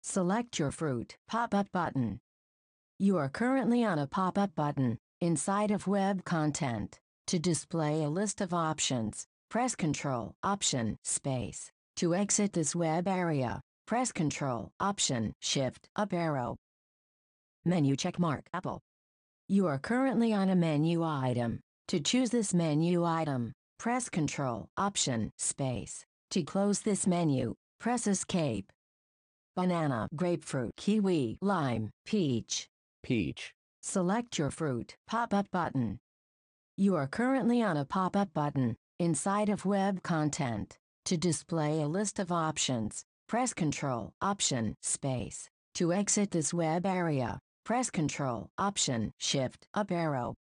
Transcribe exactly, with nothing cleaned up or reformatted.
Select your fruit. Pop-up button. You are currently on a pop-up button inside of web content. To display a list of options, press Control Option Space. To exit this web area, press Control Option Shift Up arrow. Menu checkmark Apple. You are currently on a menu item. To choose this menu item, press Control Option Space. To close this menu, press Escape. Banana, grapefruit, kiwi, lime, peach. Peach. Select your fruit. Pop-up button. You are currently on a pop-up button inside of web content. To display a list of options, press Control Option Space. To exit this web area, press Control Option Shift Up arrow.